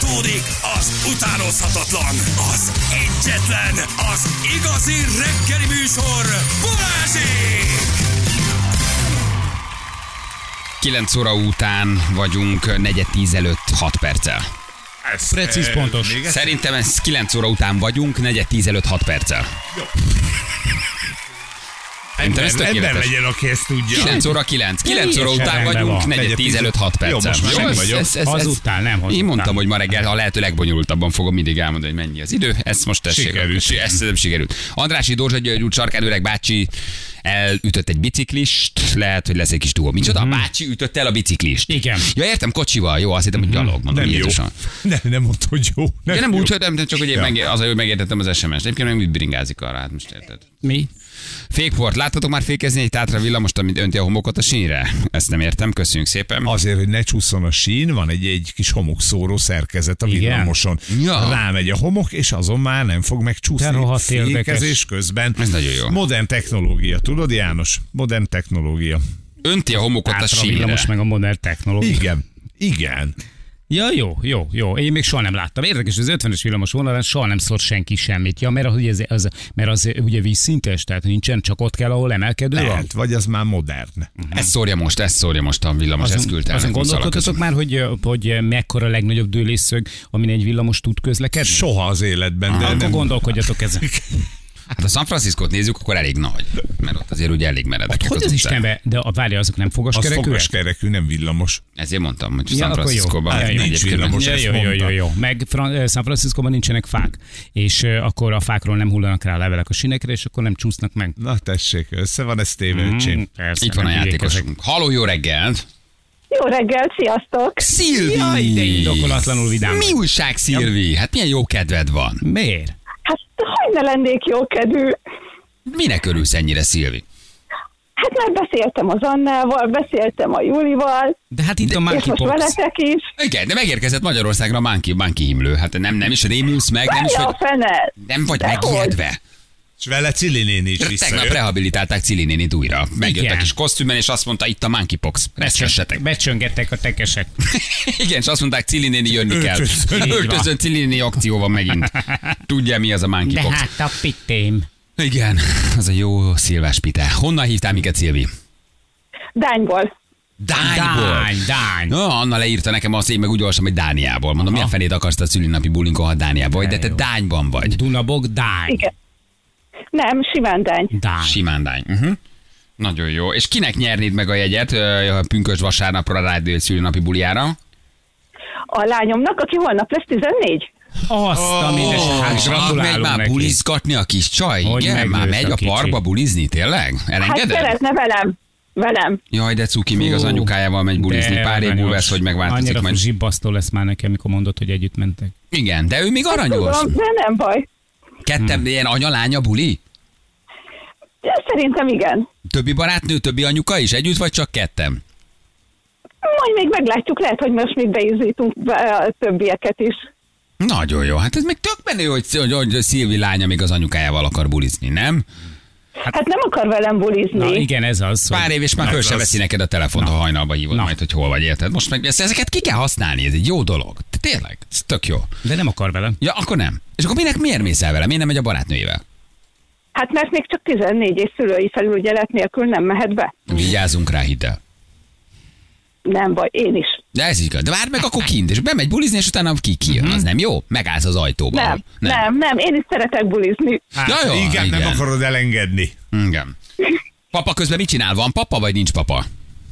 Folytatódik az utánozhatatlan, az egyetlen, az igazi reggeli műsor, Balázsék! 9 óra után vagyunk, 9:10 előtt 6 perccel. Precíz, pontos. Szerintem ez 9 óra után vagyunk, 9:10 előtt 6 perccel. Jó. Ember legyen, aki ezt tudja. 9 óra 9 óra után vagyunk, 9:10 előtt 6 perccel. Jó, most már meg vagyok. Azután, nem hazudtán. Én mondtam, hogy ma reggel a lehető legbonyolultabban fogom mindig elmondani, hogy mennyi az idő. Ezt most tessék. Ezt nem sikerült. Andrássy Dózsa György út sarkán öreg bácsi elütött egy biciklist, lehet, hogy lesz egy kis túl. Micsoda? A bácsi ütötte el a biciklist. Igen. Ja, értem, kocsival. Jó, azt hittem, hogy gyalog. Mondom, Nem jó. Nem mondta, hogy jó. Nem jó. úgy, hogy csak hogy én az, hogy megértettem az SMS-t. Egyébként meg mit bringázik arra, hát most érted. Mi? Fékport, láttatok már fékezni egy Tátra villamost, amit önti a homokot a sínre? Ezt nem értem, köszönjük szépen. Azért, hogy ne csúszson a sín, van egy kis homokszóró szerkezet a villamoson. Ja. Rámegy a homok, és azon már nem fog megcsúszni fékezés közben. Ez nagyon jó. Modern technológia, tudod, János? Modern technológia. Önti a homokot a Tátra sínre. villamos meg a modern technológia. Igen. Ja, jó. Én még soha nem láttam. Érdekes, az 50-es villamos vonalán soha nem szór senki semmit. Ja, mert az ugye vízszintes, tehát nincsen, csak ott kell, ahol emelkedő van. Lehet, vagy az már modern. Ezt szórja most a villamos, ezt küldte el. Azon nekünk gondolkodtatok már, hogy mekkora a legnagyobb dőlésszög, amin egy villamos tud közlekedni? Soha az életben, de Akkor nem. gondolkodjatok ezen. Hát ha San Franciscót nézzük, akkor elég nagy. Mert ott azért ugye elég meredekek Hogy az utcák. Istenbe, de várja, azok nem Az fogaskerekűek? fogaskerekű, nem villamos. Ezért mondtam, hogy Ja, San akkor jó. Franciscóban Ja, nincs egyébként villamos. Most ezt mondta. Jó. Meg San Franciscóban nincsenek fák, és akkor a fákról nem hullanak rá a levelek a sinekre, és akkor nem csúsznak meg. Na tessék, össze van ez téve, öcsém. Persze, Itt van a nem játékosunk. Halló, jó reggelt! Jó reggelt, sziasztok! Szilvi! Jaj, de indokolatlanul vidám. Mi újság, Szilvi? Hát milyen jó kedved van. Miért? Hát hogy ne lennék jókedvű? Minek örülsz ennyire, Szilvi? Hát már beszéltem az Annával, beszéltem a Julival, De hát itt a és most monkeypox. veletek is. Igen, de megérkezett Magyarországra a monkey himlő. Hát nem is rémülsz meg, nem is Várja vagy, a fene! nem vagy Dehogy. megijedve. És vele Cili néni is Tegnap visszajött. rehabilitálták Cili nénit újra. Megjött Igen. a kis kosztümben, és azt mondta, itt a monkeypox. Reszkessetek. Becsöngettek a tekesek. Igen, és azt mondták, Cili néni jönni kell. Öltözön. Öltözön, Cili néni akció van megint. Tudja, mi az a De monkeypox. hát a pitém. Igen, az a jó szilvás pite. Honnan hívtál minket, Szilvi? Dányból. Dányból. Dány. No, Anna leírta nekem azt, én meg úgy olvastam, hogy Dániából. Mondom, milyen fenét akarsz a szülinapi bulinkon, ha Dániából vagy, de te Jó. Dányban vagy. Dunabog, Dány. Igen. Nem, simán Dány. Dány. Simán Dány. Nagyon jó. És kinek nyernéd meg a jegyet a pünkösd vasárnapra a rádió szülinapi buliára? A lányomnak, aki holnap lesz 14. Azt a mindes, hát megy gratulálunk már neki. bulizgatni a kis csaj? Hogy Igen, már megnőtt megy a a kicsi. parkba bulizni, tényleg? Hát Elengeded? szeretne velem. Jaj, de cuki, még az anyukájával megy bulizni. De Pár év aranyos. múlva ez, hogy megváltozik Annyira majd. zsibbasztó lesz már nekem, mikor mondod, hogy együtt mentek. Igen, de ő még aranyos. Tudom, de nem baj. Ketten ilyen anya-lánya buli? De szerintem igen. Többi barátnő, többi anyuka is? Együtt vagy csak ketten? Majd még meglátjuk, lehet, hogy most még beízítunk a többieket is. Nagyon jó. Hát ez még tök menő, hogy Szilvi lánya még az anyukájával akar bulizni, nem? Hát nem akar velem bulizni. Na igen, ez az. Pár év, és már föl se veszi neked a telefont, ha hajnalba hívod majd, hogy hol vagy, érted? Most meg ezeket ki kell használni, ez egy jó dolog. Tényleg, ez tök jó. De nem akar velem. Ja, akkor nem. És akkor miért mész el vele? Miért nem megy a barátnőjével? Hát mert még csak 14 és szülői felügyelet nélkül nem mehet be. Vigyázzunk rá, hidd el. Nem baj, én is. De ez igaz. De várd meg akkor kint, és bemegy bulizni, és utána kijön. Az nem jó? Megállsz az ajtóban. Nem, én is szeretek bulizni. Ja, jó, Igen, nem akarod elengedni. Igen. Papa közben mit csinál? Van papa, vagy nincs papa?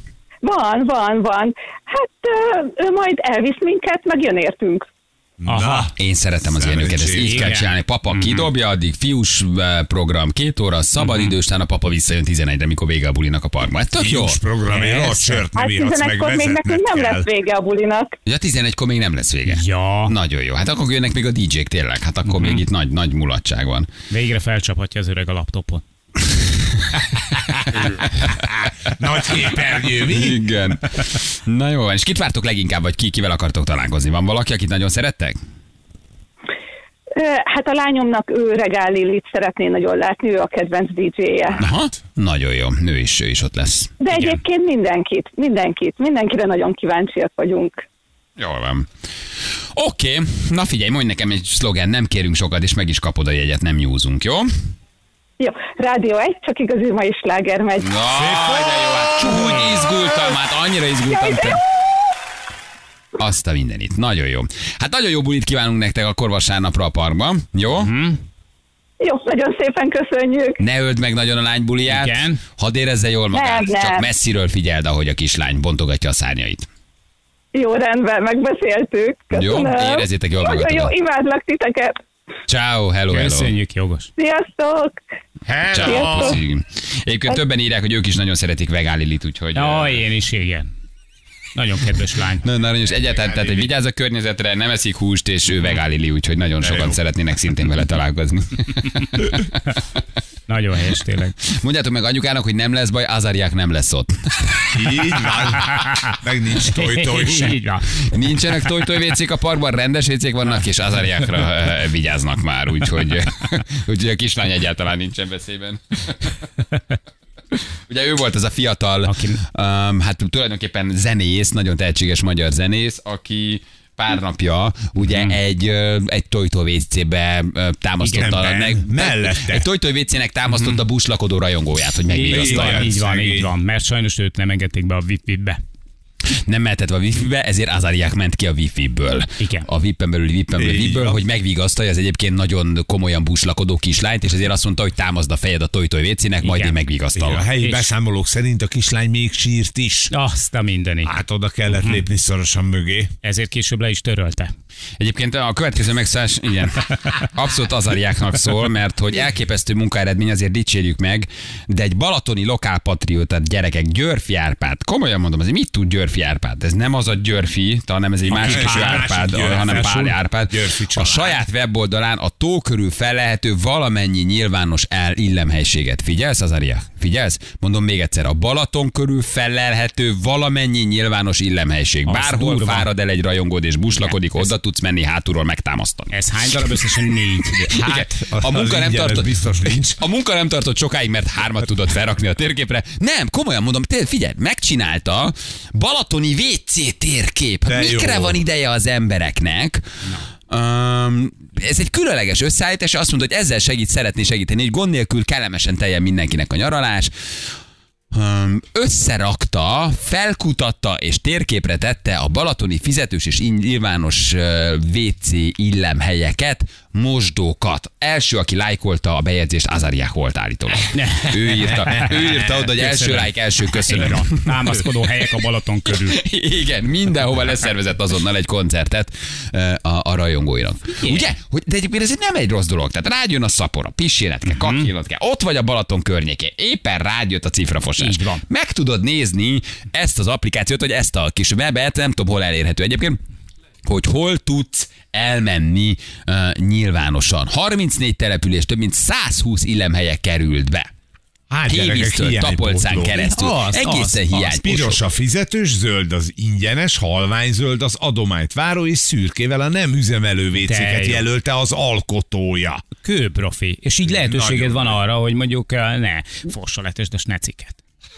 Van. Hát ő majd elvisz minket, meg jön értünk. Aha. Én szeretem az ilyeneket, ezt így kell Igen. csinálni. Papa kidobja, addig fiús program 2 óra, szabad idő, utána a papa visszajön 11-re, mikor vége a bulinak a parkban. Ez tök jó. Fiús programért a Persze. sört nem Hát ihatsz, meg 11-kor még vezetned nekünk nem kell. lesz vége a bulinak. Ja, 11-kor még nem lesz vége. Ja. Nagyon jó. Hát akkor jönnek még a DJ-k tényleg. Hát akkor még itt nagy mulatság van. Végre felcsaphatja az öreg a laptopon. Nagy képernyő, mi? Igen. Na jó, és kit vártok leginkább, vagy kivel akartok találkozni? Van valaki, akit nagyon szerettek? Hát a lányomnak ő Regál Lilit szeretné nagyon látni, ő a kedvenc DJ-je. Aha, nagyon jó. Ő is ott lesz. De egyébként mindenkire nagyon kíváncsiak vagyunk. Jól van. Oké, na figyelj, mondj nekem egy szlogen, nem kérünk sokat, és meg is kapod a jegyet, nem nyúzunk, jó? Jó, Rádió 1, csak igazi mai sláger megy. De jó, hát csúny izgultam, hát annyira izgultam. Azt a mindenit, nagyon jó. Hát nagyon jó bulit kívánunk nektek akkor vasárnapra a parkban, jó? Jó, nagyon szépen köszönjük. Ne öld meg nagyon a lány buliját, Igen. hadd érezze jól magát, Nem. csak messziről figyeld, ahogy a kislány bontogatja a szárnyait. Jó, rendben, megbeszéltük. Köszönöm. Jó, érezzétek jól Nagyon jó, magatokat. imádlak titeket. Ciao, hello. Köszönjük, jogos. Sziasztok! Ciao. Sziasztok. Köszönjük. Egyébként többen írják, hogy ők is nagyon szeretik Vegán Lilit, úgyhogy... Én is, igen. Nagyon kedves lány. Nagyon aranyos. Egyáltalán, tehát vigyázz a környezetre, nem eszik húst, és ő Vegán Lili, úgyhogy nagyon sokan szeretnének szintén vele találkozni. Nagyon helyes tényleg. Mondjátok meg anyukának, hogy nem lesz baj, Azariák nem lesz ott. Így van. Meg nincs toj sem. Így van. Nincsenek toj vécék a parkban, rendes vécék vannak, és Azariákra vigyáznak már, úgyhogy a kislány egyáltalán nincsen veszélyben. Ugye ő volt az a fiatal, hát tulajdonképpen zenész, nagyon tehetséges magyar zenész, aki pár napja ugye egy tojtó-WC-be támasztotta mellette. egy tojtó-WC-nek támasztotta buslakodó rajongóját, hogy megvigasztalja. Így van, mert sajnos őt nem engedték be a VIP-be. Nem mehetett a wifi-be, ezért Azariák ment ki a wifi-ből. Igen. A VIP-en belül hogy megvigasztalja az egyébként nagyon komolyan buslakodó kislányt, és ezért azt mondta, hogy támaszd a fejed a toj-WC-nek, majd én megvigasztalom. A helyi beszámolók szerint a kislány még sírt is. Azt a mindenit. Hát oda kellett lépni szorosan mögé. Ezért később le is törölte. Egyébként a következő megszállás, igen, abszolút Azariáknak szól, mert hogy elképesztő munkaeredmény, azért dicsérjük meg, de egy balatoni lokálpatriótát gyerekek, Györfi Árpád, komolyan mondom, azért mit tud Györfi Árpád? Ez nem az a Györfi, hanem ez egy másik Árpád, hanem Pál Árpád. A saját weboldalán a tó körül fellelhető valamennyi nyilvános illemhelységet. Figyelsz, Azaria? Figyelsz? Mondom még egyszer, a Balaton körül fellelhető valamennyi nyilvános illemhelység. Bárhol fárad el egy rajongód és buslakodik, oda tudsz menni hátulról megtámasztani. Ez hány darab összesen 4? Hát, a munka nem tartott, biztos nincs. A munka nem tartott sokáig, mert 3 tudott felrakni a térképre. Nem, komolyan mondom, figyelj, megcsinálta balatoni WC térkép. Mikre van ideje az embereknek? Ez egy különleges összeállítás, azt mondta, hogy ezzel szeretné segíteni, hogy gond nélkül kellemesen teljen mindenkinek a nyaralás. Összerakta, felkutatta és térképre tette a balatoni fizetős és nyilvános WC illemhelyeket, mosdókat. Első, aki lájkolta a bejegyzést, Azariák volt állítólag. Ő írta oda, hogy első lájk, első köszönöm. Támaszkodó helyek a Balaton körül. Igen, mindenhova leszervezett azonnal egy koncertet a rajongóinak. Ugye? De egyébként ez nem egy rossz dolog. Tehát rájön a szapora, pissélned kell, kakilnod kell. Ott vagy a Balaton környékén. Éppen rád jött a cifrafosás. Így van. Meg tudod nézni ezt az applikációt, vagy ezt a kis webet, nem tudom, hol elérhető egyébként, hogy hol tudsz elmenni nyilvánosan. 34 település, több mint 120 illemhelye került be. Hévíztől Tapolcán keresztül. Egészen hiányposló. Piros a fizetős, zöld az ingyenes, halványzöld az adományt váró, és szürkével a nem üzemelő WC-ket jelölte az alkotója. Kőprofi. És így lehetőséged van arra, hogy mondjuk ne fossaletesd a sneciket.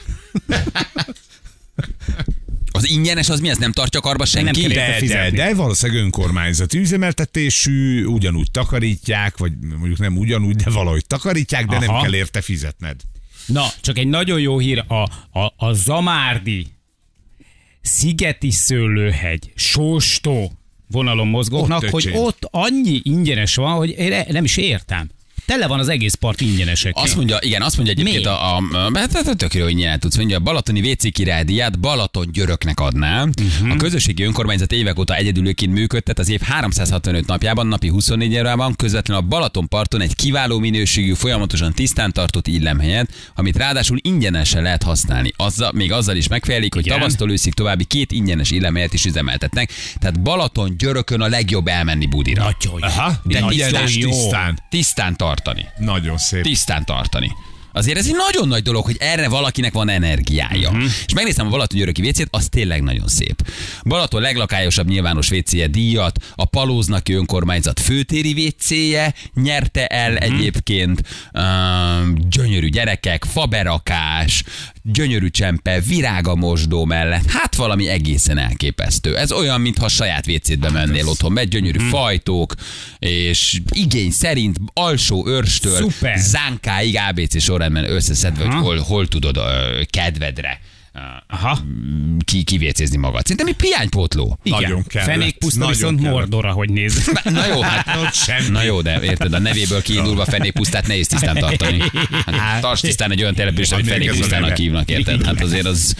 Az ingyenes az mi? Ez nem tartja karba senki? De valószínűleg önkormányzati üzemeltetésű, ugyanúgy takarítják, vagy mondjuk nem ugyanúgy, de valahogy takarítják, de nem kell érte fizetned. Na, csak egy nagyon jó hír, a Zamárdi, Szigeti Szőlőhegy, Sóstó vonalon mozgóknak, hogy ott annyi ingyenes van, hogy én nem is értem. Tele van az egész part ingyenesekkel. Azt mondja egyébként hát tök jó, hogy nyilván tudsz. Mondja, a balatoni WC királydíját Balaton Györöknek adná. A közösségi önkormányzat évek óta egyedülőként működtet, az év 365 napjában, napi 24 órában közvetlenül a Balatonparton egy kiváló minőségű, folyamatosan tisztán tartott illemhelyet, amit ráadásul ingyenesen lehet használni. Még azzal is megfejelik, hogy tavasztól őszig további 2 ingyenes illemhelyet is üzemeltetnek. Tehát Balaton Györökön a legjobb elmenni budira. De tisztán tartani. Nagyon szép. Tisztán tartani. Azért ez egy nagyon nagy dolog, hogy erre valakinek van energiája. És megnéztem a Balaton Györöki WC-t, az tényleg nagyon szép. Balaton leglakályosabb nyilvános WC-je díjat, a Palóznaki önkormányzat főtéri WC-je nyerte el egyébként. Gyönyörű gyerekek, faberakás, gyönyörű csempe, virág a mosdó mellett. Hát valami egészen elképesztő. Ez olyan, mintha saját WC-be mennél otthon. Megy gyönyörű fajtók, és igény szerint alsó őrstől zánkáig ABC sorrendben összeszedve, hogy hol tudod kedvedre kivécézni magad. Szerintem egy piánypótló. Nagyon kell. Fenékpuszta viszont Mordor, ahogy néz. Na jó, hát na jó, de érted, a nevéből kiindulva fenékpusztát nehéz tisztán tartani. Hát, tarts tisztán egy olyan települést, amit fenékpusztának hívnak, érted? Hát azért az...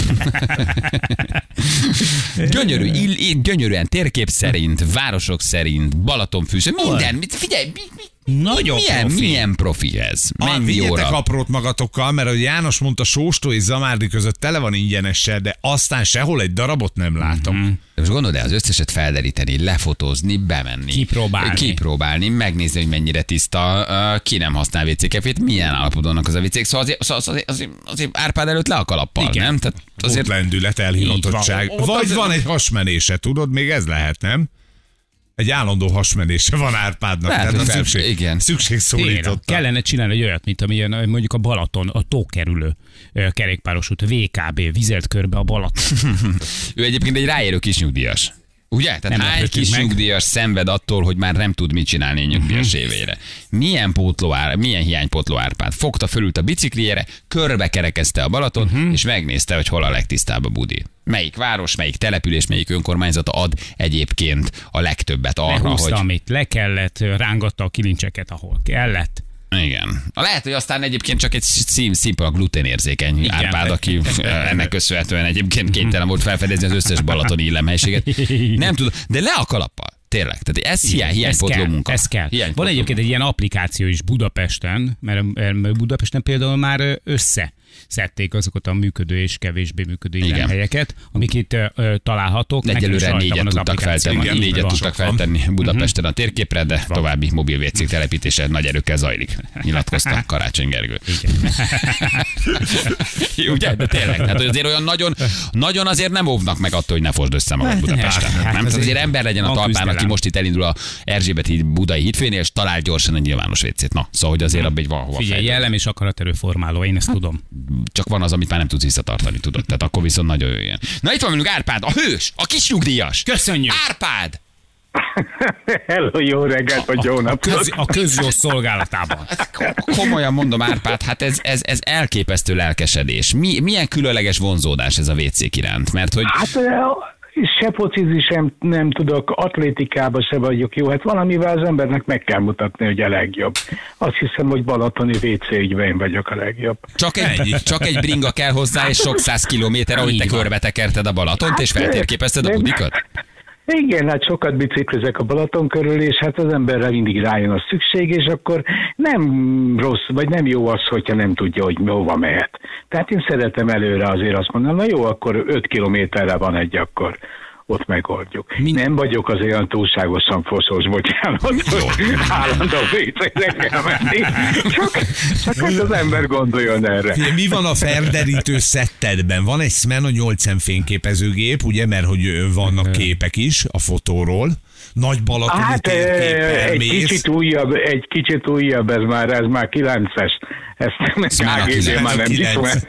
Gyönyörűen térkép szerint, városok szerint, Balatonfűző, minden. Figyelj, milyen profi ez? Vigyetek aprót magatokkal, mert ahogy János mondta, Sóstó és Zamárdi között tele van ingyenessel, de aztán sehol egy darabot nem látom. Most gondolod, az összeset felderíteni, lefotózni, bemenni. Kipróbálni, megnézni, hogy mennyire tiszta, ki nem használ WC-kefét, milyen állapotban vannak az a WC-k. Szóval azért Árpád előtt le a kalappal, nem? Tehát azért lendület, elhivatottság. Vagy van egy hasmenése, tudod, még ez lehet, nem? Egy állandó hasmenése van Árpádnak. Lehet, szükség szólította. Kellene csinálni egy olyat, mint amilyen mondjuk a Balaton, a tókerülő kerékpáros út, VKB, vizelt körbe a Balaton. Ő egyébként egy ráérő kis nyugdíjas. Ugye? Tehát hány kis nyugdíjas szenved attól, hogy már nem tud mit csinálni a nyugdíjas évére. Milyen hiánypótló Árpád. Fogta, fölült a bicikliére, körbe kerekezte a Balatont, és megnézte, hogy hol a legtisztább a budi. Melyik város, melyik település, melyik önkormányzata ad egyébként a legtöbbet arra, lehúzta, hogy... amit le kellett, rángatta a kilincseket, ahol kellett. Igen. Lehet, hogy aztán egyébként csak egy szimpla gluténérzékeny Árpád, aki ennek köszönhetően egyébként kénytelen volt felfedezni az összes balatoni illemhelységet. Nem tudom, de le a kalappal. Tényleg, tehát ez hiánypótló munka. Ez kell. Van egyébként egy ilyen applikáció is Budapesten, mert Budapesten például már összeszedték azokat a működő és kevésbé működő illemhelyeket, amik itt találhatók. Egyelőre négyet tudtak feltenni Budapesten a térképre, de további mobil WC-k telepítése nagy erőkkel zajlik. Nyilatkozta Karácsony Gergő. Ugye? De tényleg, hát azért olyan nagyon azért nem óvnak meg attól, hogy ne fosd össze magad Budapesten. Nem? Azért ember legyen a talpán, aki most itt elindul a Erzsébet híd budai hídfőnél, és talál gyorsan egy nyilvános WC-t. Na, szóval, hogy azért abban egy valahova fejlődni. Figyelj, jellem és akaraterő formáló, én ezt tudom. Csak van az, amit már nem tudsz visszatartani, tudod. Tehát akkor viszont nagyon jó ilyen. Na itt van velünk Árpád, a hős, a kis nyugdíjas. Köszönjük! Árpád! Hello, jó reggelt, vagy jó napot! A közjó szolgálatában. Komolyan mondom, Árpád, hát ez elképesztő lelkesedés. Milyen különleges vonzódás ez a WC-k iránt? Mert hogy... Hát se focizni sem nem tudok, atlétikában se vagyok jó. Hát valamivel az embernek meg kell mutatni, hogy a legjobb. Azt hiszem, hogy balatoni WC ügyben én vagyok a legjobb. Csak egy bringa kell hozzá, és sok 100 kilométer, ahogy te körbetekerted a Balatont, és feltérképezted a budikat? Igen, hát sokat biciklizek a Balaton körül, és hát az emberre mindig rájön a szükség, és akkor nem rossz, vagy nem jó az, hogyha nem tudja, hogy hova mehet. Tehát én szeretem előre azért azt mondani, na jó, akkor 5 kilométerre van egy, akkor ott megoldjuk. Nem vagyok az olyan túlságosan foszos, bocsánat, hogy állandó vécére kell menni. Csak hogy az ember gondoljon erre. Mi van a felderítő szettedben? Van egy Smeno 8M fényképezőgép, ugye, mert hogy vannak képek is a fotóról. Nagy balatoni térképpel egy kicsit újabb, ez már 9-es. Ezt KGB már nem ismer.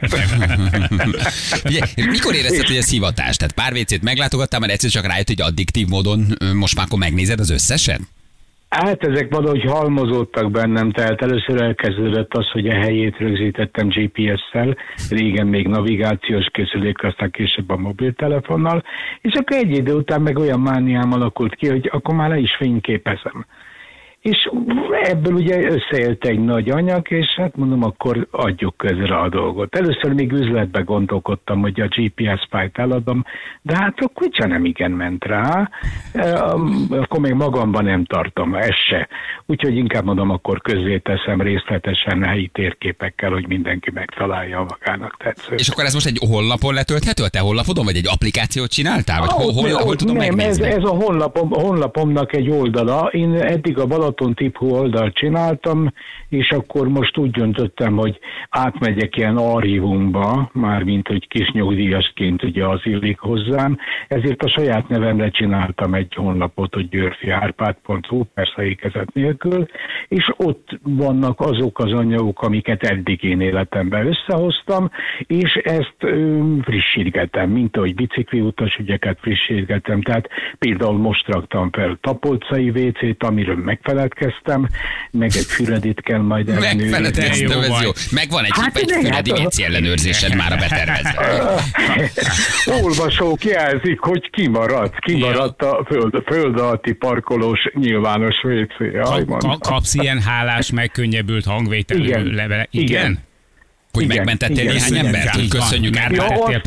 Mikor érezted, hogy ez hivatás? Tehát pár WC-t meglátogattál, már egyszer csak rájött, hogy addiktív módon most már akkor megnézed az összeset? Hát ezek valahogy halmozódtak bennem, tehát először elkezdődött az, hogy a helyét rögzítettem GPS-szel, régen még navigációs készülék, aztán később a mobiltelefonnal, és akkor egy idő után meg olyan mániám alakult ki, hogy akkor már le is fényképezem. És ebből ugye összeélt egy nagy anyag, és hát mondom, akkor adjuk közre a dolgot. Először még üzletbe gondolkodtam, hogy a GPS fájlt eladom, de hát akkor nem igen ment rá, akkor még magamban nem tartom, ez se. Úgyhogy inkább mondom, akkor közzé teszem részletesen helyi térképekkel, hogy mindenki megtalálja a magának tetsző. És akkor ez most egy honlapon letölthető? A te honlapodon, vagy egy applikációt csináltál? Vagy hol tudom nem, megnézni? ez a honlapomnak egy oldala. Én eddig a Balaton Tiphó oldalt csináltam, és akkor most úgy döntöttem, hogy átmegyek ilyen archívumba, mármint hogy kis nyugdíjasként ugye az illik hozzám, ezért a saját nevemre csináltam egy honlapot, hogy györfiárpád.hu, persze ékezet nélkül, és ott vannak azok az anyagok, amiket eddig én életemben összehoztam, és ezt frissítgetem, mint ahogy bicikliutas ügyeket frissítgetem, tehát például most raktam fel Tapolcai WC-t, amiről megfeledkeztem, meg egy Füredit kell majd ellenőrizni. Megfeledkeztem, ez jó. Megvan egy Füredi WC ellenőrzésed már a betervezve. Olvasók jelzik, hogy kimaradt a föld alatti parkolós nyilvános WC. Kapsz ilyen hálás, megkönnyebbült hangvételű levele? Igen? Hogy megmentettél néhány embert? Hogy köszönjük Árpád.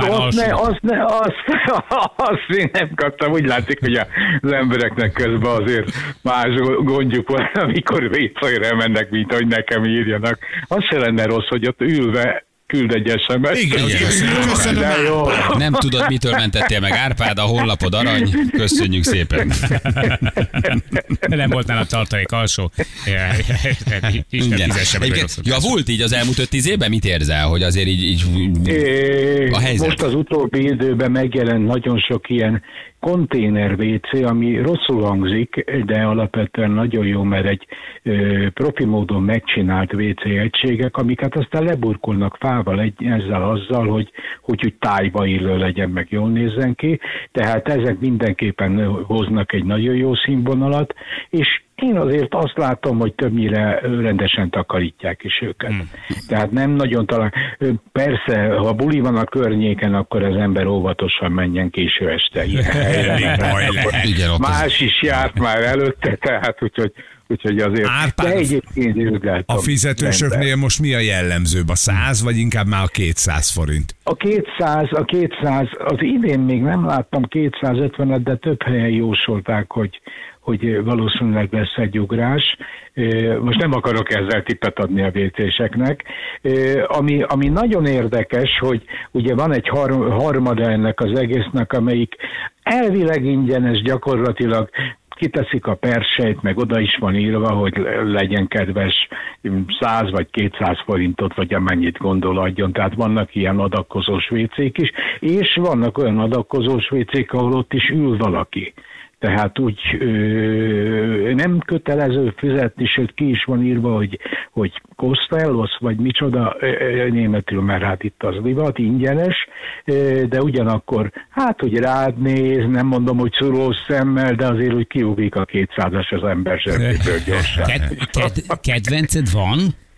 Azt én nem kaptam. Úgy látszik, hogy az embereknek közben azért más gondjuk van, amikor vécajra mennek, mint hogy nekem írjanak. Az se lenne rossz, hogy ott ülve küld egy SMS-t. Igen, köszönöm. Nem tudod, mitől mentettél meg Árpád, a honlapod arany. Köszönjük szépen. Nem volt nála tartalék alsó. Javult így az elmúlt 5-10 évben? Mit érzel, hogy azért így a helyzet? Most az utóbbi időben megjelent nagyon sok ilyen konténer WC, ami rosszul hangzik, de alapvetően nagyon jó, mert egy profi módon megcsinált WC egységek, amiket aztán leburkolnak fával azzal, hogy úgy tájba illő legyen, meg jól nézzen ki. Tehát ezek mindenképpen hoznak egy nagyon jó színvonalat, és én azért azt látom, hogy többnyire rendesen takarítják is őket. Tehát nem nagyon talán. Persze, ha buli van a környéken, akkor az ember óvatosan menjen késő este. Más is járt már előtte, tehát úgyhogy azért. Árpád, de egyébként a fizetősöknél most mi a jellemzőbb? A 100 vagy inkább már a 200 forint? A 200, az idén még nem láttam 250-et, de több helyen jósolták, hogy valószínűleg lesz egy ugrás. Most nem akarok ezzel tippet adni a WC-seknek. Ami nagyon érdekes, hogy ugye van egy harmada ennek az egésznek, amelyik elvileg ingyenes, gyakorlatilag kiteszik a persejt, meg oda is van írva, hogy legyen kedves 100 vagy 200 forintot, vagy amennyit gondol adjon. Tehát vannak ilyen adakozós WC-k is, és vannak olyan adakozós WC-k, ahol ott is ül valaki. Tehát úgy nem kötelező fizetni, sőt ki is van írva, hogy Costellos, vagy micsoda, németül, mert hát itt az divat, ingyenes, de ugyanakkor, hát hogy rád néz, nem mondom, hogy szurós szemmel, de azért úgy kiugrik a 200-as az ember zsebéből gyorsan. Kedvenced van?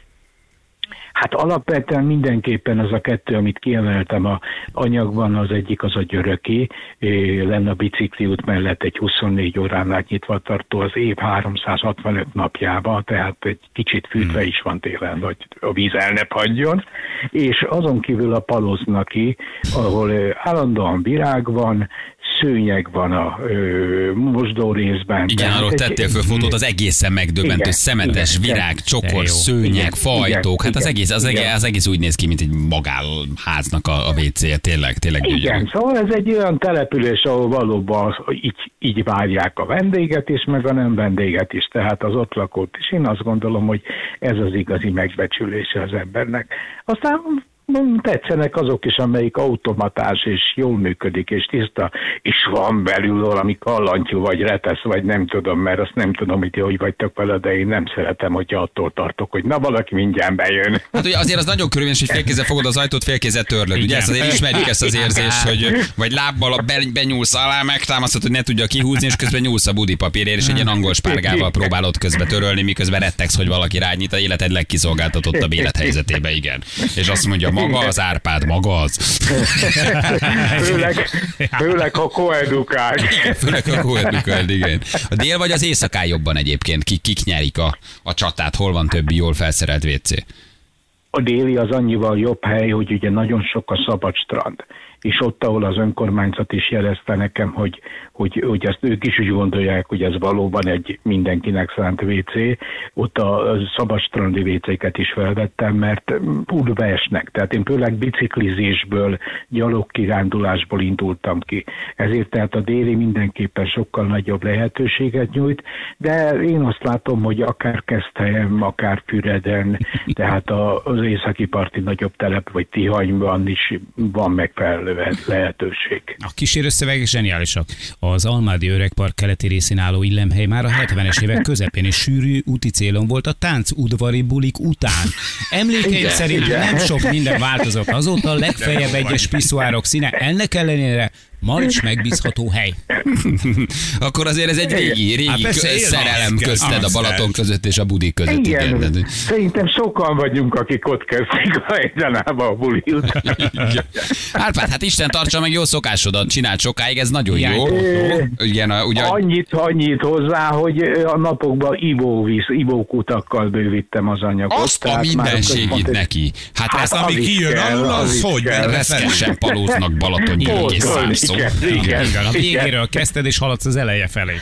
Hát alapvetően mindenképpen az a kettő, amit kiemeltem a anyagban, az egyik az a Györöki, lenne a bicikliút mellett egy 24 órán át nyitva tartó az év 365 napjában, tehát egy kicsit fűtve is van télen, hogy a víz el ne padjon, és azon kívül a Paloznaki, ahol állandóan virág van, szőnyeg van a mosdó részben. Igen, arról tettél föl fotót, az egészen megdöbbentő, szemetes, virág, csokor, szőnyeg, fajtók, hát az egész úgy néz ki, mint egy magánháznak a WC-je, tényleg gyönyörű. Igen, szóval ez egy olyan település, ahol valóban így várják a vendéget is, meg a nem vendéget is, tehát az ott lakót is. Én azt gondolom, hogy ez az igazi megbecsülése az embernek. Aztán tetszenek azok is, amelyik automatás és jól működik, és tiszta, és van belül valami kallantyú, vagy retesz, vagy nem tudom, mert azt nem tudom, hogy vagytok vele, de én nem szeretem, hogyha attól tartok, hogy na valaki mindjárt bejön. Hát ugye azért az nagyon körülményes, hogy félkézzel fogod az ajtót, félkézzel törlöd. Ugye ezt azért ismerjük, ezt az érzést, hogy vagy lábbal benyúlsz alá, megtámasztod, hogy ne tudja kihúzni, és közben nyúlsz a budipapírért, és egy ilyen angol spárgával próbálod közbe törölni, miközben rettegsz, hogy valaki rányit, a életed legkiszolgáltatottabb élethelyzetébe, igen. És azt mondja, maga az Árpád, maga az. Főleg ha koedukált. Főleg ha koedukált, igen. A dél vagy az éjszakán jobban egyébként? Kik nyerik a csatát? Hol van többi jól felszerelt WC? A déli az annyival jobb hely, hogy ugye nagyon sok a szabad strand. és ott, ahol az önkormányzat is jelezte nekem, hogy ezt ők is úgy gondolják, hogy ez valóban egy mindenkinek szánt WC, ott a szabadstrandi WC-ket is felvettem, mert útba esnek. Tehát én főleg biciklizésből, gyalogkirándulásból indultam ki. Ezért tehát a déli mindenképpen sokkal nagyobb lehetőséget nyújt, de én azt látom, hogy akár Keszthelyen, akár Füreden, tehát az északi parti nagyobb telep, vagy Tihanyban is van megfelelő lehetőség. A kísérő szövegek zseniálisak. Az Almádi Öregpark keleti részén álló illemhely már a 70-es évek közepén és sűrű úti célon volt a táncudvari bulik után. Emlékeim szerint nem sok minden változott azóta, legfeljebb egyes piszoárok színe. Ennek ellenére ma is megbízható hely. Akkor azért ez egy régi szerelem közted a Balaton között és a budik között. Igen. Szerintem sokan vagyunk, akik ott kezdik egyáltalán a buli után. Árpád, hát Isten tartsa meg jó szokásodat, csináld sokáig, ez nagyon jó. Igen, Annyit hozzá, hogy a napokban ivókutakkal bővítem az anyagot. Azt a mindenségit neki. Hát ezt, ami kijön alul, az hogy? Reszkesen palóznak Balatoni egész számszó. Igen. A végéről kezdted, és haladsz az eleje felé.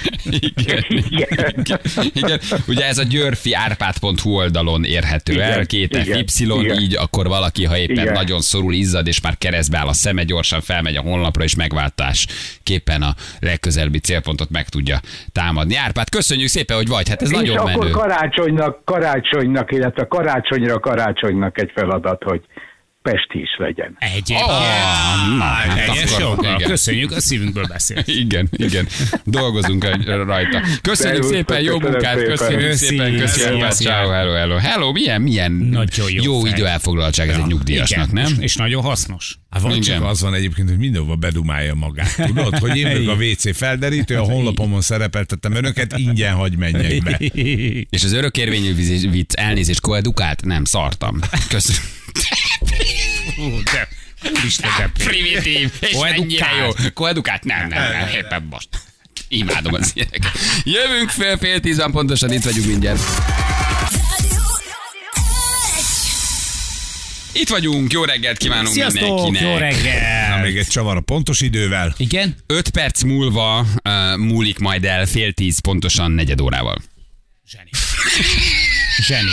Igen. Ugye ez a györfiárpád.hu oldalon érhető el, 2 FY, így akkor valaki, ha éppen nagyon szorul, izzad, és már keresztbe áll a szeme, gyorsan felmegy a honlapra, és megváltásképpen a legközelebbi célpontot meg tudja támadni. Árpád, köszönjük szépen, hogy vagy, hát ez nagyon menő. És akkor karácsonynak, illetve karácsonynak egy feladat, hogy Pesti is legyen. Köszönjük, a szívünkből beszélt. Igen. Dolgozunk rajta. Köszönjük szépen, jó munkát, köszönjük szépen. Hello, milyen jó időelfoglaltság ez egy nyugdíjasnak, nem? És nagyon hasznos. Van csak az van egyébként, hogy mindenhova bedumálja magát. Tudod, hogy én meg a WC felderítő, a honlapomon szerepeltettem önöket, ingyen hagy menjek be. És az örökérvényű vicc, elnézést, koedukált? Nem, szartam. Köszönöm. De primitív, és mennyire jó. Koedukált? Nem, éppen most. Imádom az ilyeneket. Jövünk fél 10 van pontosan, itt vagyunk mindjárt. Itt vagyunk, jó reggelt kívánunk mindenkinek. Jó reggel. Na, még egy csavar a pontos idővel. Igen? 5 perc múlva múlik majd el fél 10 pontosan 4 órával. Zseni.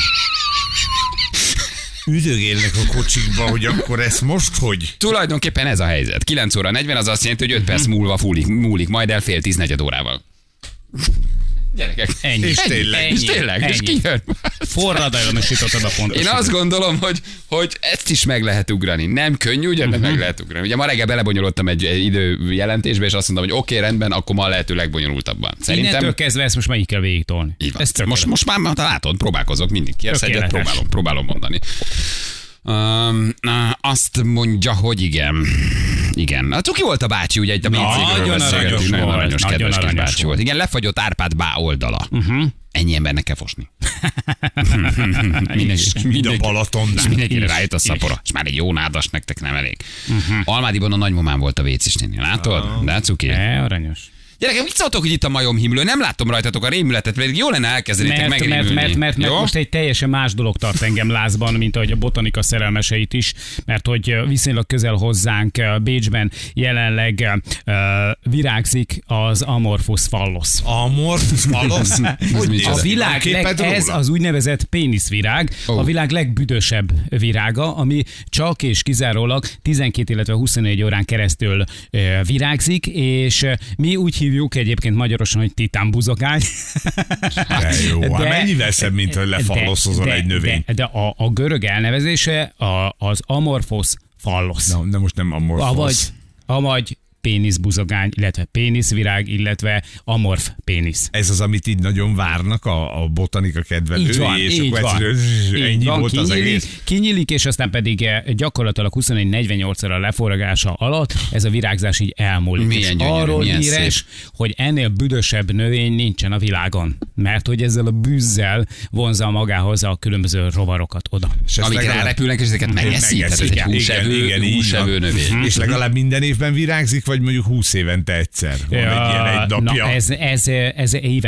Üdögélnek a kocsikba, hogy akkor ez most hogy? Tulajdonképpen ez a helyzet. 9 óra 40 az azt jelenti, hogy 5 perc múlva múlik majd el fél 10 4 órával. Gyerekek. Ennyi. És tényleg. És kijön. Forradalmasítottad a pontos. Én azt gondolom, hogy ezt is meg lehet ugrani. Nem könnyű, ugye, de meg lehet ugrani. Ugye ma reggel belebonyolódtam egy időjelentésbe, és azt mondtam, hogy oké, rendben, akkor ma a lehető legbonyolultabban. Szerintem... Innentől kezdve ezt most meg kell végig tolni. Most már látod, próbálkozok, mindig kérsz egyet, próbálom mondani. Azt mondja, hogy igen. A cuki volt a bácsi, ugye a nagyon aranyos, kedves kis bácsi volt. Igen, lefagyott Árpád bá oldala. Ennyi embernek kell fosni. Mind a Balaton. És mindenkire rájött a szapora. És már egy jó nádas nektek nem elég. Almádiban a nagymamám volt a vécisnél. Látod? De cuki. Aranyos. Gyerekem, mit szóltok, hogy itt a majomhimlő? Nem látom rajtatok a rémületet, pedig jó lenne elkezdenétek megrémülni. Mert most egy teljesen más dolog tart engem lázban, mint ahogy a botanika szerelmeseit is, mert hogy viszonylag közel hozzánk Bécsben jelenleg virágzik az Amorphus fallos. Amorphus fallos? A világ ez az úgynevezett péniszvirág, a világ legbüdösebb virága, ami csak és kizárólag 12, illetve 24 órán keresztül virágzik, és mi úgy hívjuk egyébként magyarosan, hogy titánbuzogány. De mennyivel szebb, mint hogy lefalloszozol egy növény. De a görög elnevezése az Amorphos fallos. De most nem Amorphos. Avagy péniszbuzogány, illetve péniszvirág, illetve amorf pénisz. Ez az, amit így nagyon várnak a botanika kedvelői. Így van. Ennyi volt az egész. Kinyílik, és aztán pedig gyakorlatilag 24-48 óra leforgása alatt ez a virágzás így elmúlik. Milyen gyönyörű, arról milyen híres, hogy ennél büdösebb növény nincsen a világon. Mert hogy ezzel a bűzzel vonza magához a különböző rovarokat oda. Amik rárepülnek, és ezeket megeszik. Ez egy húsevő növény. És legalább minden évben virágzik, vagy mondjuk 20 évente egyszer van egy ilyen egy napja? Ez évente.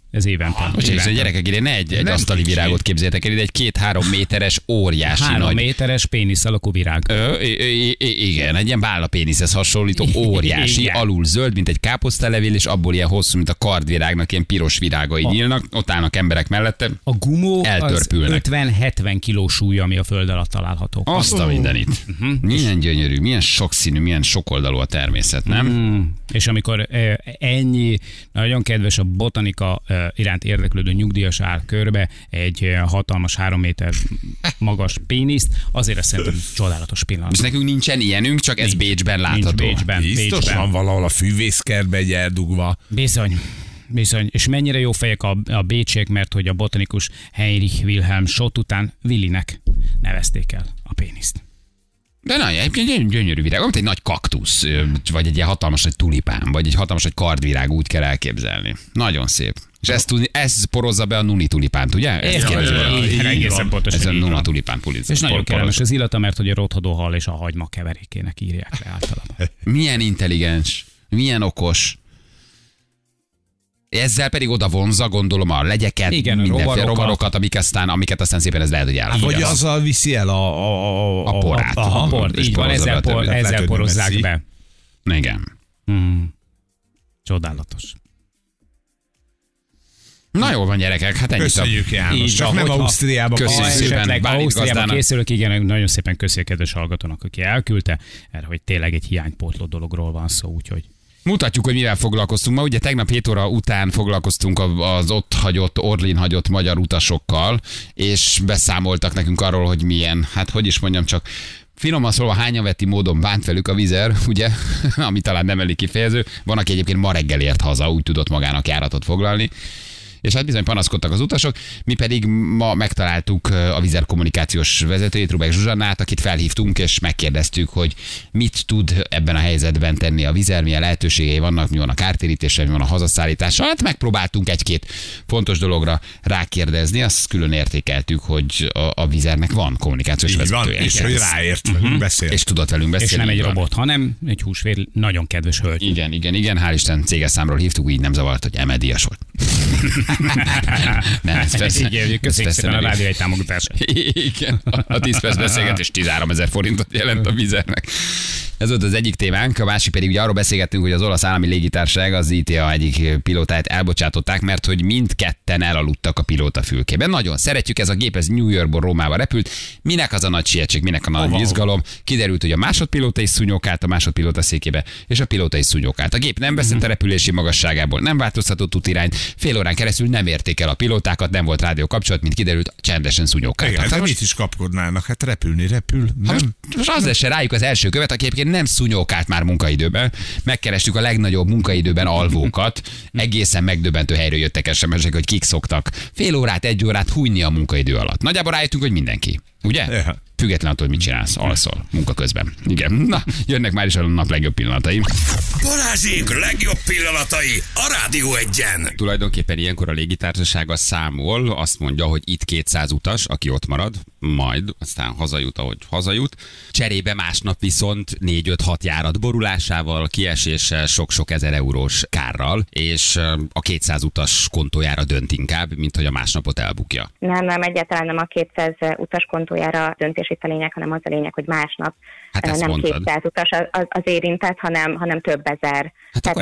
Ez évente. Most a gyerekek, ide ne egy asztali virágot képzeljétek el, ide egy 2-3 méteres óriási 3 méteres pénisz alakú virág. Igen, egy ilyen bálnapéniszhez hasonlító óriási, alul zöld, mint egy káposztalevél, és abból ilyen hosszú, mint a kardvirágnak, ilyen piros virágai nyílnak, ott állnak emberek mellette. A gumó az 50-70 kiló súlya, ami a föld alatt található. Azt a mindenit. Milyen gyönyörű, milyen sokszínű, milyen sokoldalú a természet, nem? És amikor ennyi nagyon kedves a botanika iránt érdeklődő nyugdíjas áll körbe egy hatalmas 3 méter magas péniszt, azért azt szerintem csodálatos pillanat. És nekünk nincsen ilyenünk, csak ez Bécsben látható. Biztosan valahol a fűvészkertbe egy eldugva. Bizony. És mennyire jó fejek a bécsiek, mert hogy a botanikus Heinrich Wilhelm Schott után Willinek nevezték el a péniszt. De na, egyébként gyönyörű virág, mint egy nagy kaktusz, vagy egy ilyen hatalmas nagy tulipán, vagy egy hatalmas nagy kardvirág, úgy kell elképzelni. Nagyon szép. És ez porozza be a nuni tulipánt, ugye? Egészen pontosan. Ez a nuna tulipán puliz. És nagyon kellemes az illata, mert hogy a rothadó hal és a hagyma keverékének írják le általában. Milyen intelligens, milyen okos. Ezzel pedig oda vonza, gondolom, a legyeket, mindenféle rovarokat, amiket aztán szépen ez lehet, hogy elfogyaszt. Vagy azzal viszi el a porát. A port, így van, ezzel porozzák be. Igen. Csodálatos. Na jól van, gyerekek, hát ennyit. Köszönjük, János. Csak nem Ausztriába. Köszönjük szépen. Ausztriába készülök, igen, nagyon szépen köszönjük kedves hallgatónak, aki elküldte, mert hogy tényleg egy hiánypótló dologról van szó, úgyhogy. Mutatjuk, hogy mivel foglalkoztunk ma. Ugye tegnap 7 óra után foglalkoztunk az ott hagyott, Orlin hagyott magyar utasokkal, és beszámoltak nekünk arról, hogy milyen, hát hogy is mondjam, csak finoman szólva hányaveti módon bánt velük a Vizer, ugye, ami talán nem elég kifejező. Van, aki egyébként ma reggel ért haza, úgy tudott magának járatot foglalni. És hát bizony panaszkodtak az utasok, mi pedig ma megtaláltuk a Vizer kommunikációs vezetőjét, Rubek Zsuzsannát, akit felhívtunk, és megkérdeztük, hogy mit tud ebben a helyzetben tenni a Vizer, milyen lehetőségei vannak, mi van a kártérítéssel, mi van a hazaszállítással. Hát megpróbáltunk egy-két fontos dologra rákérdezni, azt külön értékeltük, hogy a Vizernek van kommunikációs vezetője. És hogy ráért velünk beszélni. És tudott velünk beszélni. És nem egy robot, hanem egy húsvér, nagyon kedves hölgy. Igen, hál' Isten céges számról hívtuk, így nem zavart, hogy MDias volt. Nem, ez persze. Igen, köszönjük szépen a rádió egy támogatását. Igen, a 10 perc beszélgetés 13 000 forintot jelent a Vizernek. Ez volt az egyik témánk, a másik pedig ugye arról beszélgettünk, hogy az olasz állami légitársaság az ITA egyik pilótáját elbocsátották, mert hogy mindketten elaludtak a pilótafülkében. Nagyon szeretjük, ez a gép, ez New Yorkból Rómába repült. Minek az a nagy sietség, minek a nagy izgalom? Kiderült, hogy a másodpilóta is szúnyogált a másodpilóta székébe, és a pilóta is szúnyogált. A gép nem veszett a repülési magasságából, nem változtatott útirányt, fél órán keresztül nem érték el a pilótákat, nem volt rádió kapcsolat, mint kiderült, csendesen szúnyogáltak. Igen, mit is kapkodnának? Hát repül. Nem? Most az lesz rájuk az első követ, aki egyébként nem szúnyókált már munkaidőben. Megkerestük a legnagyobb munkaidőben alvókat. Egészen megdöbbentő helyről jöttek SMS-ek, hogy kik szoktak fél órát, 1 órát hújni a munkaidő alatt. Nagyjából rájöttünk, hogy mindenki. Ugye? Ja. Független attól, hogy mit csinálsz, alszol munka közben. Igen. Na, jönnek már is a nap legjobb pillanatai. Balázsék legjobb pillanatai a Rádió Egyen. Tulajdonképpen ilyenkor a légitársasága számol, azt mondja, hogy itt 200 utas, aki ott marad, majd aztán hazajut, ahogy hazajut. Cserébe másnap viszont 4-5-6 járat borulásával, kieséssel, sok-sok ezer eurós kárral, és a 200 utas kontójára dönt inkább, mint hogy a másnapot elbukja. Nem, egyáltalán nem a 200 utas kontójára döntés itt a lényeg, hanem az a lényeg, hogy másnap nem mondtad. 200 utas az érintett, hanem több ezer. Hát akkor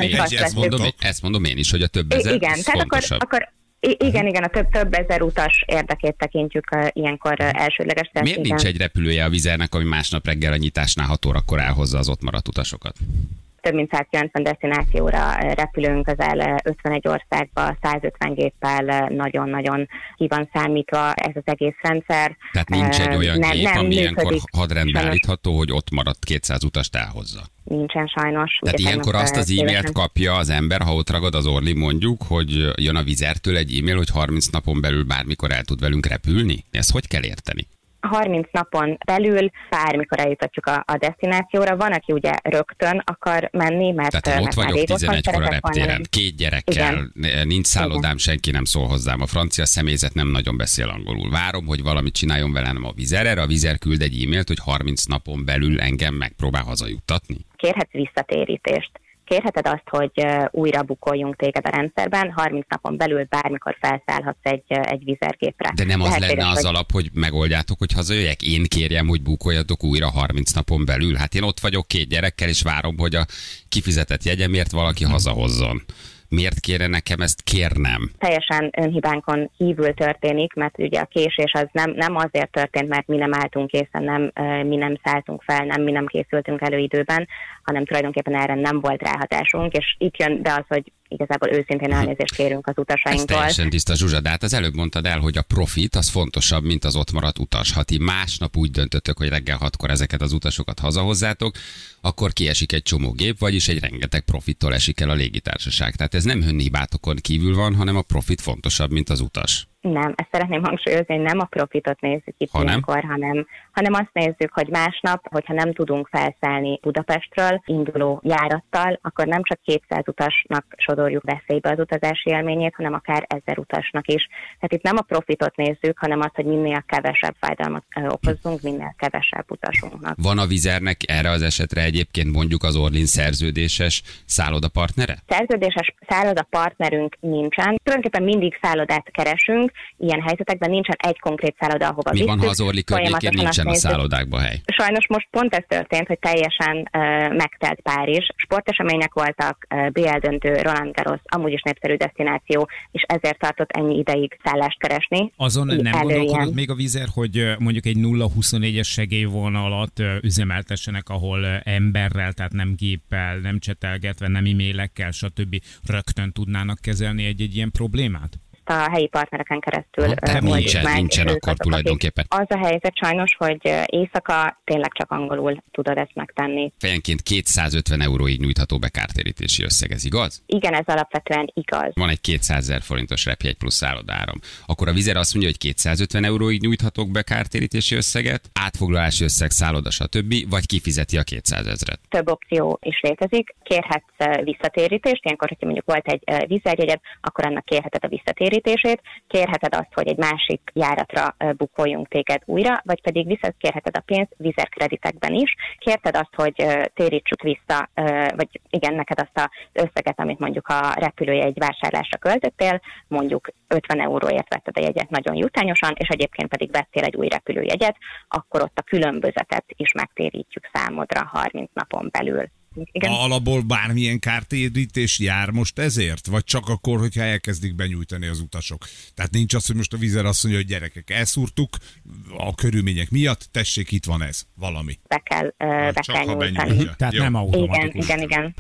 ezt mondom én is, hogy a több ezer igen, tehát akkor igen, a több ezer utas érdekét tekintjük ilyenkor elsődleges tesztében. Miért nincs egy repülője a Vizernek, ami másnap reggel a nyitásnál 6 órakor elhozza az ott maradt utasokat? Több mint 190 destinációra repülünk, közel 51 országba, 150 géppel, nagyon-nagyon ki van számítva ez az egész rendszer. Tehát nincs egy olyan gép, ami ilyenkor hadrendbe állítható, hogy ott maradt 200 utast elhozza? Nincsen sajnos. Tehát ilyenkor azt az e-mailt kapja az ember, ha ott ragad az Orly, mondjuk, hogy jön a Vizertől egy e-mail, hogy 30 napon belül bármikor el tud velünk repülni? Ezt hogy kell érteni? 30 napon belül bármikor eljutatjuk a destinációra. Van, aki ugye rögtön akar menni, mert tehát ott vagyok 11-kor a reptéren, 2 gyerekkel, igen. Nincs szállodám, senki nem szól hozzám. A francia személyzet nem nagyon beszél angolul. Várom, hogy valamit csináljon velem a Vizer. Erre a Vizer küld egy e-mailt, hogy 30 napon belül engem megpróbál hazajuttatni. Kérhetsz visszatérítést. Kérheted azt, hogy újra bukoljunk téged a rendszerben, 30 napon belül bármikor felszállhatsz egy vizergépre. De nem az lenne az alap, hogy megoldjátok, hogy hazajöjjek? Én kérjem, hogy bukoljatok újra 30 napon belül. Hát én ott vagyok 2 gyerekkel, és várom, hogy a kifizetett jegyemért valaki hazahozzon. Miért kéne nekem ezt kérnem? Teljesen önhibánkon kívül történik, mert ugye a késés az nem azért történt, mert mi nem álltunk készen, mi nem szálltunk fel, mi nem készültünk elő időben, hanem tulajdonképpen erre nem volt ráhatásunk, és itt jön be az, hogy igazából őszintén elnézést kérünk az utasainktól. Ez teljesen tiszta, Zsuzsa, de hát az előbb mondtad el, hogy a profit az fontosabb, mint az ott maradt utas. Ha ti másnap úgy döntöttök, hogy reggel 6-kor ezeket az utasokat hazahozzátok, akkor kiesik egy csomó gép, vagyis egy rengeteg profittól esik el a légitársaság. Tehát ez nem önhibátokon kívül van, hanem a profit fontosabb, mint az utas. Nem, ezt szeretném hangsúlyozni, hogy nem a profitot nézzük itt ilyenkor, hanem azt nézzük, hogy másnap, hogyha nem tudunk felszállni Budapestről induló járattal, akkor nem csak 200 utasnak sodorjuk veszélybe az utazási élményét, hanem akár 1000 utasnak is. Tehát itt nem a profitot nézzük, hanem azt, hogy minél kevesebb fájdalmat okozzunk, minél kevesebb utasunknak. Van a Vizernek erre az esetre egyébként mondjuk az Orlin szerződéses szállodapartnere? Szerződéses szállodapartnerünk nincsen. Tulajdonképpen mindig szállodát keresünk, ilyen helyzetekben nincsen egy konkrét szálloda, ahova visszük. Mi van, ha az Orli környékén nincsen a szállodákban hely? Sajnos most pont ez történt, hogy teljesen megtelt Párizs. Sportesemények voltak, BL döntő, Roland Garros, amúgy is népszerű desztináció, és ezért tartott ennyi ideig szállást keresni. Azon nem gondolkodott még a Vizer, hogy mondjuk egy 0-24-es segélyvonalat üzemeltessenek, ahol emberrel, tehát nem géppel, nem csetelgetve, nem e-mailekkel, stb. Rögtön tudnának kezelni egy ilyen problémát? A helyi partnereken keresztül nincsen akkor tulajdonképpen. Az a helyzet sajnos, hogy éjszaka tényleg csak angolul tudod ezt megtenni. Fejenként 250 euróig nyújtható be kártérítési összeg, ez igaz? Igen, ez alapvetően igaz. Van egy 200 000 forintos repjegy plusz szállodáram. Akkor a Vizer azt mondja, hogy 250 euróig nyújthatok be kártérítési összeget, átfoglalási összeg, szálloda, stb., vagy kifizeti a 200 000-et. Több opció is létezik. Kérhetsz visszatérítést, ilyenkor, hogyha mondjuk volt egy Vizerjegyed, akkor annak kérheted a visszatérítést. Kérheted azt, hogy egy másik járatra bukoljunk téged újra, vagy pedig visszakérheted a pénzt Vizer kreditekben is. Kérted azt, hogy térítsük vissza, vagy igen, neked azt az összeget, amit mondjuk a repülőjegy vásárlásra költöttél, mondjuk 50 euróért vetted a jegyet nagyon jutányosan, és egyébként pedig vettél egy új repülőjegyet, akkor ott a különbözetet is megtérítjük számodra 30 napon belül. Igen. Alapból bármilyen kártérítés jár most ezért? Vagy csak akkor, hogyha elkezdik benyújtani az utasok? Tehát nincs az, hogy most a Vizer azt mondja, hogy gyerekek, elszúrtuk a körülmények miatt, tessék, itt van ez, valami. Be kell nyújtani. Tehát nem automatikus. Igen.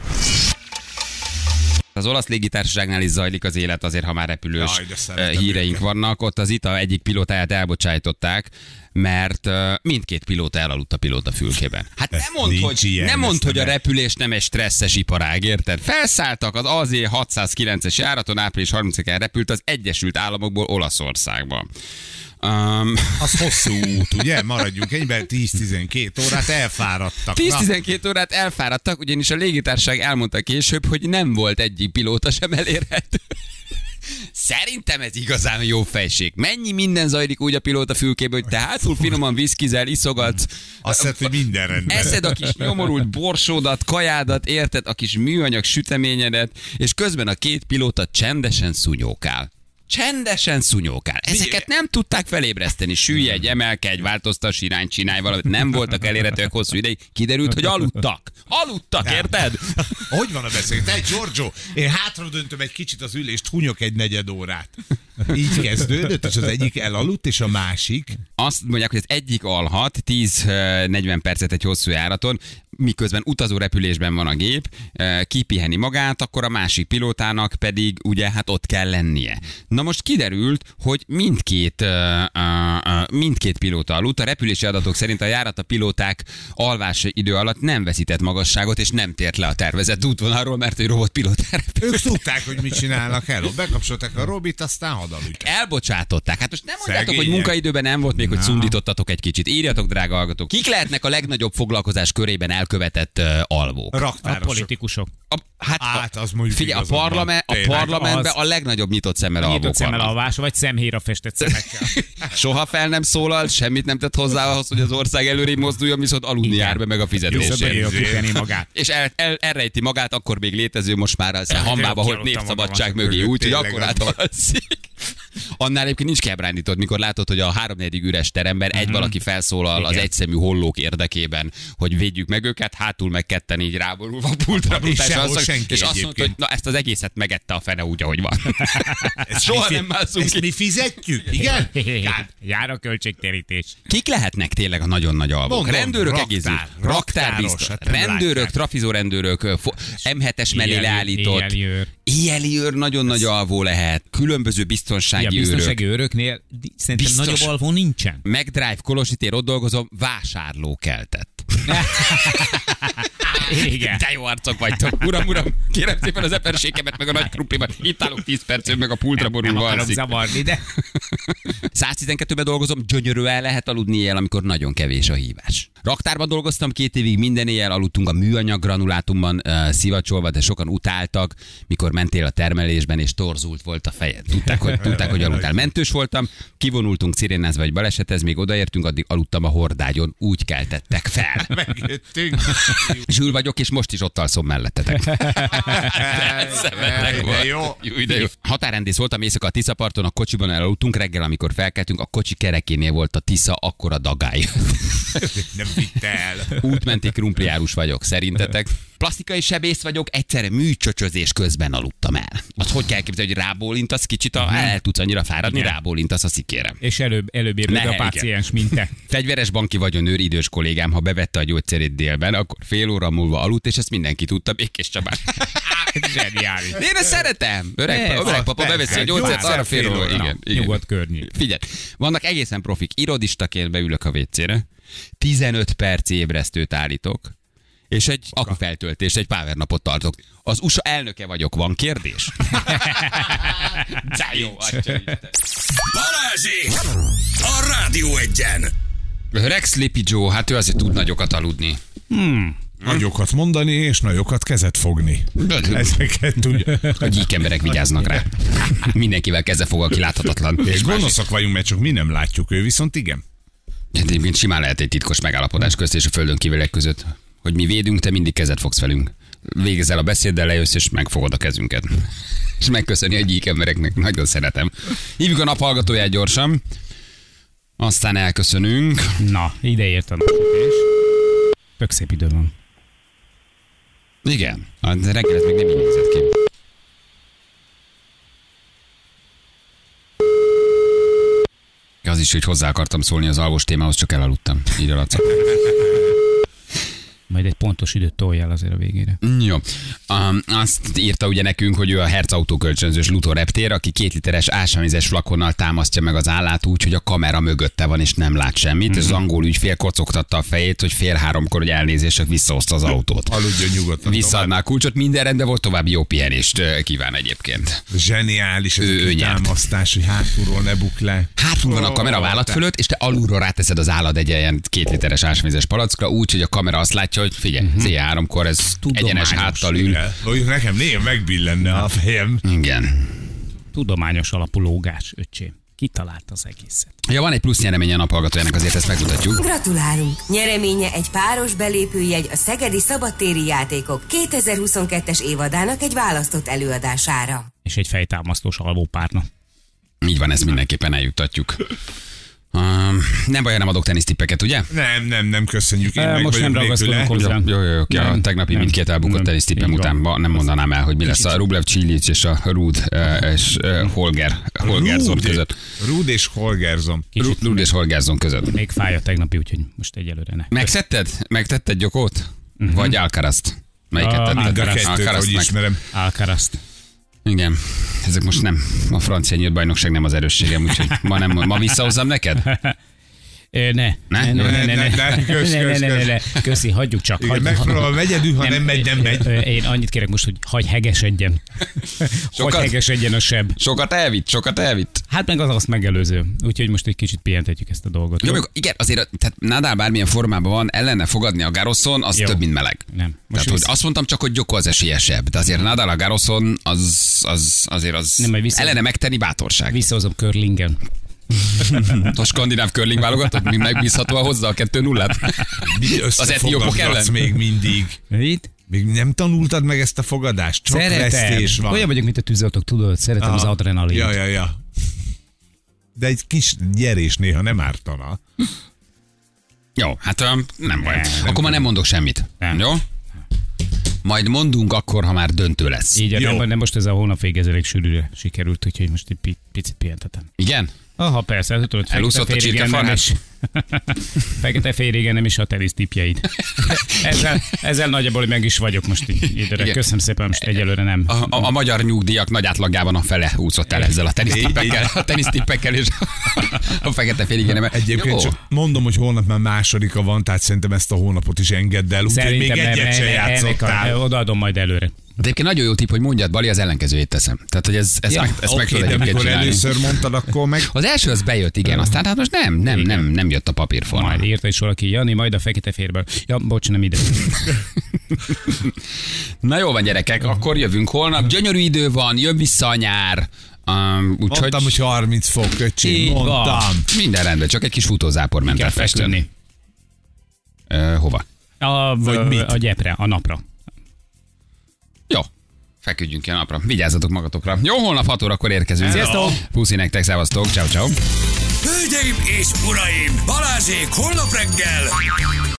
Az olasz légitársaságnál is zajlik az élet, azért ha már repülős híreink vannak. Ott az ITA egyik pilótáját elbocsájtották, mert mindkét pilóta elaludt a pilóta fülkében. Hát nem mondd, hogy a repülés nem egy stresszes iparág, érted? Felszálltak az AZ 609-es járaton, április 30-án repült az Egyesült Államokból Olaszországba. Az hosszú út, ugye? Maradjunk ennyiben, 10-12 órát elfáradtak. 10-12 órát elfáradtak, ugyanis a légitársaság elmondta később, hogy nem volt egyik pilóta sem elérhető. Szerintem ez igazán jó fejség. Mennyi minden zajlik úgy a pilóta fülkében, hogy te hátul finoman viszkizel, iszogatsz. Azt hiszed, hogy minden rendben. Eszed a kis nyomorult borsódat, kajádat, érted, a kis műanyag süteményedet, és közben a két pilóta csendesen szunyókál. Ezeket nem tudták felébreszteni. Süllyedj, emelkedj, változtass irányt, csinálj valamit. Nem voltak elérhetőek hosszú ideig. Kiderült, hogy aludtak, érted? Hogy van a beszélgetés? Te, Giorgio, én hátra döntöm egy kicsit az ülést, hunyok egy negyed órát. Így kezdődött, és az egyik elaludt, és a másik? Azt mondják, hogy az egyik alhat 10-40 percet egy hosszú járaton, miközben utazó repülésben van a gép, kipiheni magát, akkor a másik pilótának pedig ugye hát ott kell lennie. Na most kiderült, hogy mindkét pilóta aludt. A repülési adatok szerint a járat a pilóták alvási idő alatt nem veszített magasságot, és nem tért le a tervezett útvonalról, mert egy robotpilótára. Ők tudták, hogy mit csinálnak el. Bekapcsolták a Robit, aztán hadaludtak. Elbocsátották. Hát most nem mondjátok, hogy munkaidőben nem volt még, hogy szundítottatok egy kicsit. Írjatok, drága hallgatók. Kik lehetnek a legnagyobb foglalkozás körében elkövetett alvók. A politikusok. Hát az mondjuk figyelj, a parlamentben a legnagyobb nyitott szemmel alvók Nyitott szemmel vannak. alvás, vagy szemhéjra festett szemekkel. Soha fel nem szólal, semmit nem tett hozzá ahhoz, hogy az ország előrébb mozduljon, viszont aludni jár be meg a fizetésért. magát. És elrejti magát, akkor még létező, most már az hambába holt népszabadság mögé, úgyhogy akkor átalszik. Annál egyébként nincs kiábrándított, mikor látod, hogy a 3-4 üres teremben egy valaki felszólal az egyszemű hollók érdekében, hogy védjük meg őket, hátul meg ketten így ráborulva a pultra. És azt mondta, hogy na, ezt az egészet megette a fene úgy, ahogy van. Soha nem mászunk ki. Mi fizetjük? Igen? Jár a költségtérítés. Kik lehetnek tényleg a nagyon nagy alvók? Rendőrök egész. Raktár biztos. Rendőrök, trafizórendőrök, M7-es mellé leállított. Éjjeli őr nagyon nagy alvó lehet. Különböző biztonsági őrök. Biztonsági őröknél szerintem nagyobb alvó nincsen. McDrive, Kolositér, ott dolgozom, vásárlókeltett. Igen. De jó arcok vagytok. Uram, kérem szépen az eperségemet, meg a nagy krumplimat. Itt állok 10 percön, meg a pultra borulva alszik. Nem akarom zavarni, de... 112-ben dolgozom, gyönyörűen lehet aludni éjjel, amikor nagyon kevés a hívás. Raktárban dolgoztam 2 évig, minden éjjel aludtunk a műanyag granulátumban szivacsolva, de sokan utáltak, mikor mentél a termelésben, és torzult volt a fejed. Tudták, hogy aludtál. Mentős voltam, kivonultunk szirénázva vagy balesethez, még odaértünk, addig aludtam a hordágyon, úgy keltettek fel. Megjöttünk. Zsül vagyok, és most is ott alszom mellettetek. De jó. De jó. Határrendész voltam éjszaka a Tiszaparton, a kocsiban elaludtunk, reggel, amikor felkeltünk, a kocsi kerekénél volt a Tisza, akkora dagály. Nem vitt el. Útmenti krumpliárus vagyok, szerintetek? Plastikai sebész vagyok, egyszerre műcsöcsözés közben aludtam el. Az hogy kell képzelni, hogy rábólintasz kicsit, el tudsz annyira fáradni, rábólintasz a szikére. És előbb érted a páciens, mint te. Fegyveres banki vagyonőr, idős kollégám, ha bevette a gyógyszerét délben, akkor fél óra múlva aludt, és ezt mindenki tudta, Békés Csabán. Zseniális. Én ezt szeretem. Öreg papa beveszi a gyógyszert, arra fél óra. Igen. Nyugodt környék. Figyelj, vannak egészen profik. Irodistaként beülök a WC-re, 15 perc ébresztőt állítok, és egy akufeltöltést, egy powernapot tartok. Az USA elnöke vagyok, van kérdés? De jó, Balázsék! A Rádió Egyen! Rex Sleepy Joe, hát ő azért tud nagyokat aludni. Nagyokat mondani, és nagyokat kezet fogni. Ezeket tudja. A gyík emberek vigyáznak rá. Mindenkivel keze fog, aki láthatatlan. És gonoszak vagyunk, mert csak mi nem látjuk, ő viszont igen. Egyébként simán lehet egy titkos megállapodás közt és a földön kívülek között, hogy mi védünk, te mindig kezet fogsz velünk. Végezzel a beszéddel, lejössz, és megfogod a kezünket. És megköszöni a gyík embereknek, nagyon szeretem. Hívjuk a naphallgatóját gyorsan, aztán elköszönünk. Na, ide ért a napsütés. Tök szép idő van. Igen, a reggel ez még nem így nézett ki. Az is, hogy hozzá akartam szólni az alvos témához, csak elaludtam. Így alatt. Majd egy pontos időt toljál azért a végére. Jó. Azt írta ugye nekünk, hogy ő a Herz autókölcsönzős Luthor reptér, aki 2 literes ásványvizes flakonnal támasztja meg az állát úgy, hogy a kamera mögötte van és nem lát semmit. És az angol ügyfél kocogtatta a fejét, hogy 2:30-kor, hogy elnézések visszahozta az autót. Aludjon nyugodtan. Visszaadná a kulcsot, minden rendben volt, további jó pihenést kíván egyébként. Zseniális ez a támasztás, hogy hátulról ne buk le. Hátul van a kamera vállat fölött, és te alulról ráteszed az állad egy ilyen 2 literes ásványvizes palackra, úgy, hogy a kamera azt látja, hogy figyelj, 3-kor ez egyenes háttal ül. Nekem néha megbillenne a fejem. Igen. Tudományos alapú lógás, öcsém. Kitalálta az egészet. Ja, van egy plusz nyereménye a naphallgatójának, azért ezt megmutatjuk. Gratulálunk! Nyereménye egy páros belépőjegy a Szegedi Szabadtéri Játékok 2022-es évadának egy választott előadására. És egy fejtámasztós alvópárna. Így van, ezt mindenképpen eljuttatjuk. Nem baj, nem adok tenisztippeket, ugye? Nem, köszönjük. Én most nem ragaszkodunk hozzá. Jó. A tegnapi mindkét elbukott tenisztippem után nem mondanám el, hogy mi lesz a Rublev Cilic és a Rud és Holgersson között. Rud és Holgersson. Rud és Holgersson között. Még fáj a tegnapi, úgyhogy most egyelőre ne. Megtetted Gyokót? Vagy Alcarazt? Melyiket tetted? Alcarazt, hogy ismerem. Alcarazt. Igen, ezek most nem. A francia nyílt bajnokság nem az erősségem, úgyhogy ma visszahozzam neked? Ne. Köszi, hagyjuk csak. Megpróbálom, egyedül, ha nem megy. Én annyit kérek most, hogy hagyj hegesedjen. Hagyj hegesedjen a seb. Sokat elvitt. Hát meg azt megelőző. Úgyhogy most egy kicsit pihentetjük ezt a dolgot. Jó, igen, azért tehát Nadal bármilyen formában van, ellene fogadni a Garroson, az több, mint meleg. Nem. Tehát, hogy azt mondtam csak, hogy Djoko az esélyesebb, de azért Nadal a Garroson az ellene megtenni bátorság. Visszahozom curlingen. A skandináv curling válogatott, mi megbízhatóan hozzá a 2-0-át. Az etiópok ellen. Még mindig. Mit? Még nem tanultad meg ezt a fogadást? Csak vesztés van. Olyan vagyok, mint a tűzoltók, tudod, szeretem az adrenalin. Ja. De egy kis nyerés néha nem ártana. Jó, hát nem baj. Akkor már nem mondok semmit. Nem. Jó? Majd mondunk akkor, ha már döntő lesz. Így, nem most ez a hónap végez elég sűrűre sikerült, úgyhogy most egy picit pihentetem. Igen? Aha, persze, tudod, elúszott a csirkefarhás. Fekete-fehér nem is a tenisztipjeid. ezzel nagyjából meg is vagyok most ide. Köszönöm szépen, most egyelőre nem. A magyar nyugdíjak nagy átlagában a fele úszott el ezzel a tenisztippekkel és a fekete-fehér nem. Egyébként csak mondom, hogy holnap már másodika van, tehát szerintem ezt a hónapot is engedd el. Úgyhogy még egyet se játszottál. Odaadom majd előre. De egyébként nagyon jó tipp, hogy mondjad, Bali, az ellenkezőjét teszem. Tehát, hogy ezt meg tudod egyébként csinálni. Először mondtad, akkor meg... Az első az bejött, igen, aztán hát most nem jött a papírforma. Majd írta is valaki, Jani, majd a fekete-férből. Ja, bocs, nem ide. Na jó van, gyerekek, akkor jövünk holnap. Gyönyörű idő van, jön vissza a nyár. Mondtam, hogy 30 fok, öcsém, mondtam. Minden rendben, csak egy kis futózápor ment el festeni. Hova? A gyepre, a napra. Jó. Feküdjünk ki a napra. Vigyázzatok magatokra. Jó, holnap 6 órakor érkezünk. Sziasztok! Puszi nektek, szevasztok. Ciao. Hölgyeim és uraim, Balázsék holnap reggel